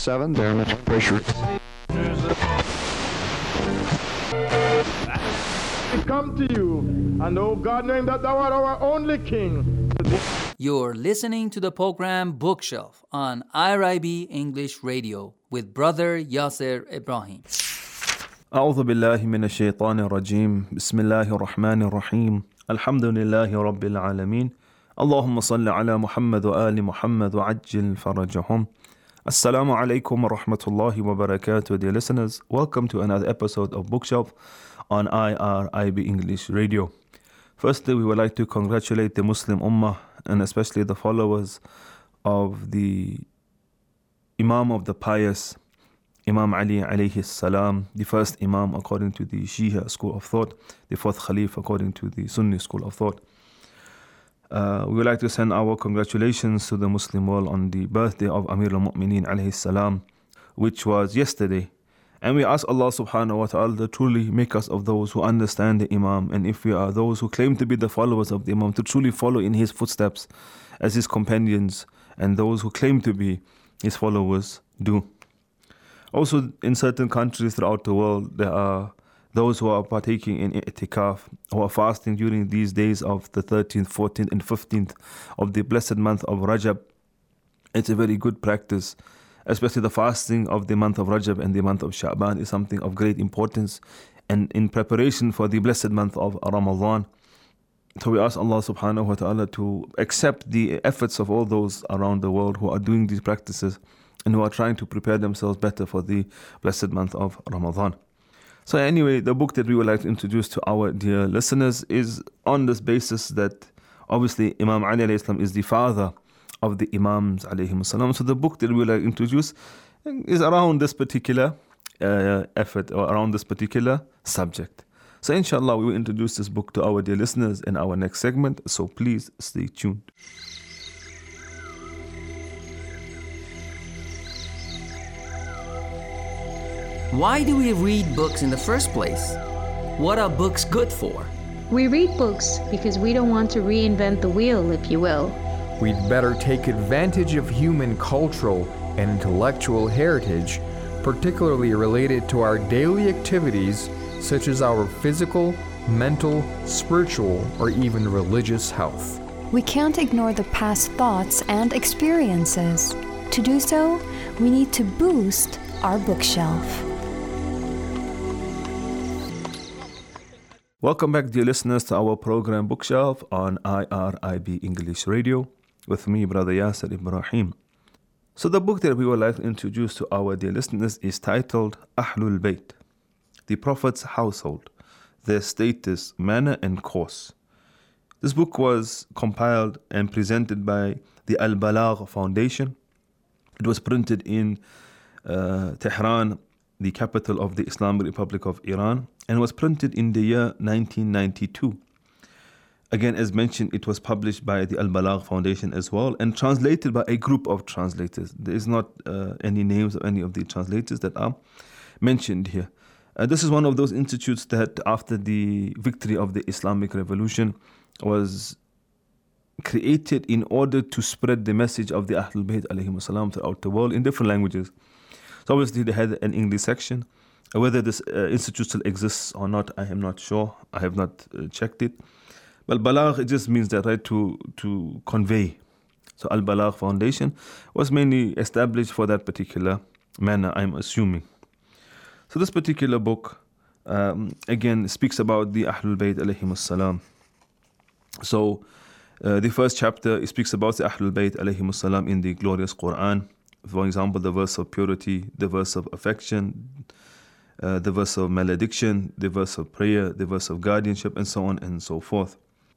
7, barometric pressure. We come to you, and oh God, knowing that thou art our only King. You're listening to the program Bookshelf on IRIB English Radio with Brother Yasser Ibrahim. أعوذ بالله من الشيطان الرجيم بسم الله الرحمن الرحيم الحمد لله رب العالمين اللهم صل على محمد وآل محمد وعجل فرجهم. Assalamu alaikum wa rahmatullahi wa barakatuh, dear listeners. Welcome to another episode of Bookshelf on IRIB English Radio. Firstly, we would like to congratulate the Muslim Ummah and especially the followers of the Imam of the pious, Imam Ali alayhi salam, the first Imam according to the Shia school of thought, the fourth Khalif according to the Sunni school of thought. We would like to send our congratulations to the Muslim world on the birthday of Amir al-Mu'mineen alayhi salam, which was yesterday. And we ask Allah subhanahu wa ta'ala to truly make us of those who understand the Imam, and if we are those who claim to be the followers of the Imam, to truly follow in his footsteps as his companions and those who claim to be his followers do. Also, in certain countries throughout the world, there are those who are partaking in i'tikaf, who are fasting during these days of the 13th, 14th and 15th of the blessed month of Rajab. It's a very good practice, especially the fasting of the month of Rajab and the month of Sha'ban is something of great importance, and in preparation for the blessed month of Ramadan. So we ask Allah subhanahu wa ta'ala to accept the efforts of all those around the world who are doing these practices and who are trying to prepare themselves better for the blessed month of Ramadan. So anyway, the book that we would like to introduce to our dear listeners is on this basis that obviously Imam Ali alayhi salam is the father of the Imams alayhi salam. So the book that we would like to introduce is around this particular effort or around this particular subject. So inshallah we will introduce this book to our dear listeners in our next segment. So please stay tuned. Why do we read books in the first place? What are books good for? We read books because we don't want to reinvent the wheel, if you will. We'd better take advantage of human cultural and intellectual heritage, particularly related to our daily activities, such as our physical, mental, spiritual, or even religious health. We can't ignore the past thoughts and experiences. To do so, we need to boost our bookshelf. Welcome back, dear listeners, to our program Bookshelf on IRIB English Radio with me, Brother Yasser Ibrahim. So the book that we would like to introduce to our dear listeners is titled Ahlul Bayt, the Prophet's Household, Their Status, Manner and Course. This book was compiled and presented by the Al-Balagh Foundation. It was printed in Tehran, the capital of the Islamic Republic of Iran, and was printed in the year 1992. Again, as mentioned, it was published by the Al-Balagh Foundation as well and translated by a group of translators. There is not any names of any of the translators that are mentioned here. This is one of those institutes that after the victory of the Islamic Revolution was created in order to spread the message of the Ahlul Bayt alayhim salam throughout the world in different languages. So obviously they had an English section. Whether this institute still exists or not, I am not sure. I have not checked it. But Balagh, it just means that, right, to convey. So Al-Balagh Foundation was mainly established for that particular manner, I'm assuming. So this particular book, again, speaks about the Ahlul Bayt alayhim salam. So the first chapter, it speaks about the Ahlul Bayt alayhim salam in the glorious Quran. For example, the verse of purity, the verse of affection, the verse of malediction, the verse of prayer, the verse of guardianship, and so on and so forth.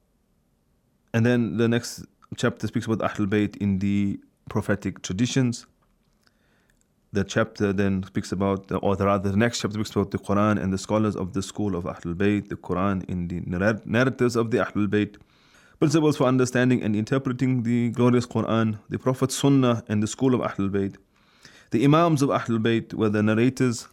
And then the next chapter speaks about Ahlul Bayt in the prophetic traditions. The chapter then speaks about, or rather the next chapter speaks about the Quran and the scholars of the school of Ahlul Bayt, the Quran in the narratives of the Ahlul Bayt, principles for understanding and interpreting the glorious Quran, the Prophet's Sunnah and the school of Ahlul Bayt. The Imams of Ahlul Bayt were the narrators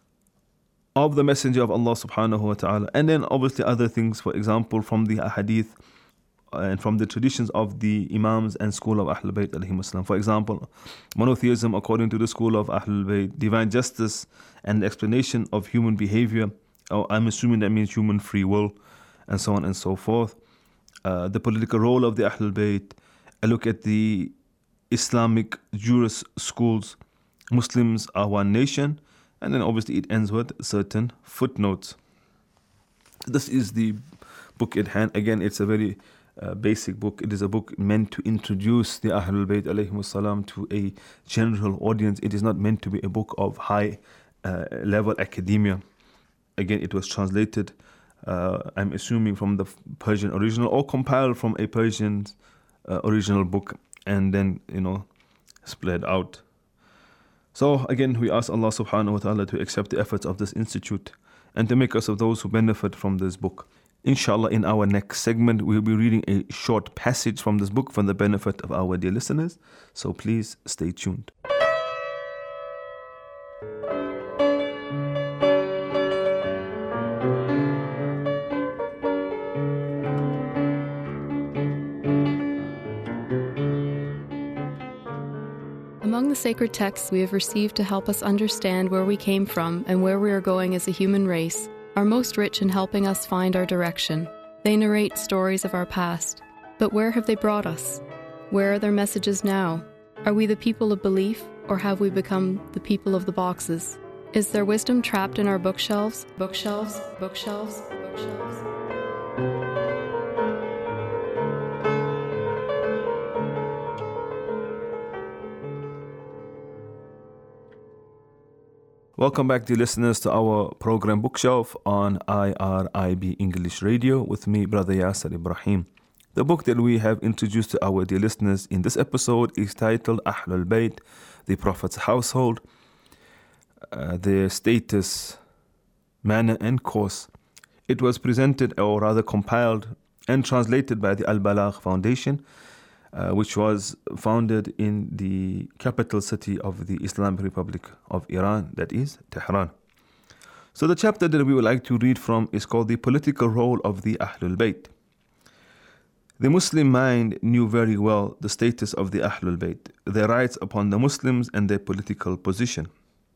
of the Messenger of Allah subhanahu wa ta'ala, and then obviously other things, for example, from the ahadith and from the traditions of the Imams and school of Ahlul Bayt alayhim as-salam. For example, monotheism according to the school of Ahlul Bayt, divine justice and explanation of human behavior, or I'm assuming that means human free will, and so on and so forth. The political role of the Ahlul Bayt, a look at the Islamic jurist schools, Muslims are one nation, and then obviously it ends with certain footnotes. This is the book at hand. Again, it's a very basic book. It is a book meant to introduce the Ahlul Bayt alayhim salam to a general audience. It is not meant to be a book of high level academia. Again, it was translated, I'm assuming, from the Persian original or compiled from a Persian original book and then, spread out. So again, we ask Allah subhanahu wa ta'ala to accept the efforts of this institute and to make us of those who benefit from this book. Inshallah, in our next segment, we'll be reading a short passage from this book for the benefit of our dear listeners. So please stay tuned. Among the sacred texts we have received to help us understand where we came from and where we are going as a human race are most rich in helping us find our direction. They narrate stories of our past. But where have they brought us? Where are their messages now? Are we the people of belief, or have we become the people of the boxes? Is there wisdom trapped in our bookshelves? Bookshelves, bookshelves, bookshelves. Welcome back, dear listeners, to our program Bookshelf on IRIB English Radio with me, Brother Yasser Ibrahim. The book that we have introduced to our dear listeners in this episode is titled Ahlul Bayt, the Prophet's Household, their status, manner and course. It was presented, or rather compiled and translated by the Al-Balagh Foundation, which was founded in the capital city of the Islamic Republic of Iran, that is Tehran. So the chapter that we would like to read from is called The Political Role of the Ahlul Bayt. The Muslim mind knew very well the status of the Ahlul Bayt, their rights upon the Muslims and their political position.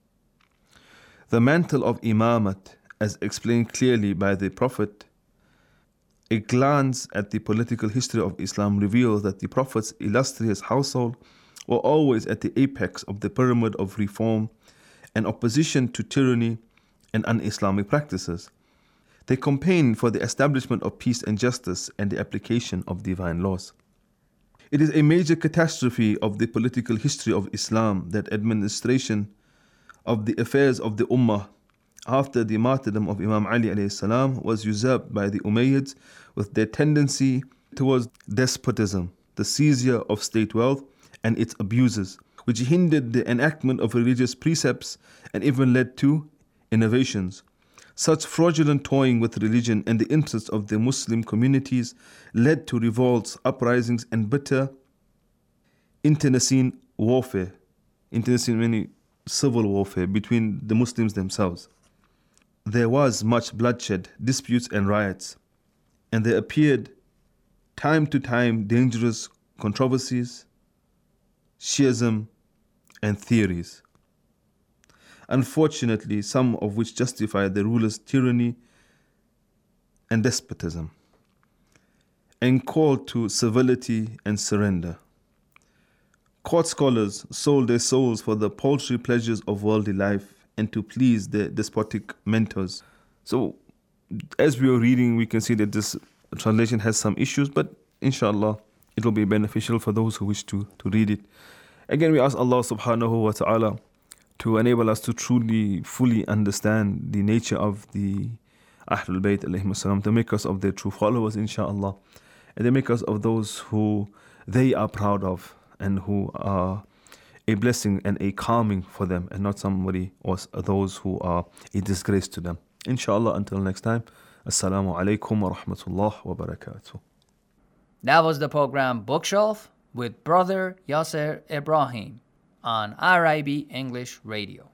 The mantle of Imamat, as explained clearly by the Prophet. A glance at the political history of Islam reveals that the Prophet's illustrious household were always at the apex of the pyramid of reform and opposition to tyranny and un-Islamic practices. They campaigned for the establishment of peace and justice and the application of divine laws. It is a major catastrophe of the political history of Islam that administration of the affairs of the Ummah after the martyrdom of Imam Ali alayhi salam was usurped by the Umayyads with their tendency towards despotism, the seizure of state wealth and its abuses, which hindered the enactment of religious precepts and even led to innovations. Such fraudulent toying with religion and the interests of the Muslim communities led to revolts, uprisings and bitter internecine warfare, meaning civil warfare between the Muslims themselves. There was much bloodshed, disputes and riots, and there appeared time to time dangerous controversies, schism and theories. Unfortunately, some of which justified the rulers' tyranny and despotism, and called to civility and surrender. Court scholars sold their souls for the paltry pleasures of worldly life and to please their despotic mentors. So, as we are reading, we can see that this translation has some issues, but inshallah, it will be beneficial for those who wish to read it. Again, we ask Allah subhanahu wa ta'ala to enable us to truly, fully understand the nature of the Ahlul Bayt alayhim salam, to make us of their true followers, inshallah, and to make us of those who they are proud of and who are a blessing and a calming for them, and not somebody or those who are a disgrace to them. Inshallah, until next time, Assalamu alaikum wa rahmatullah wa barakatuh. That was the program Bookshelf with Brother Yasser Ibrahim on IRIB English Radio.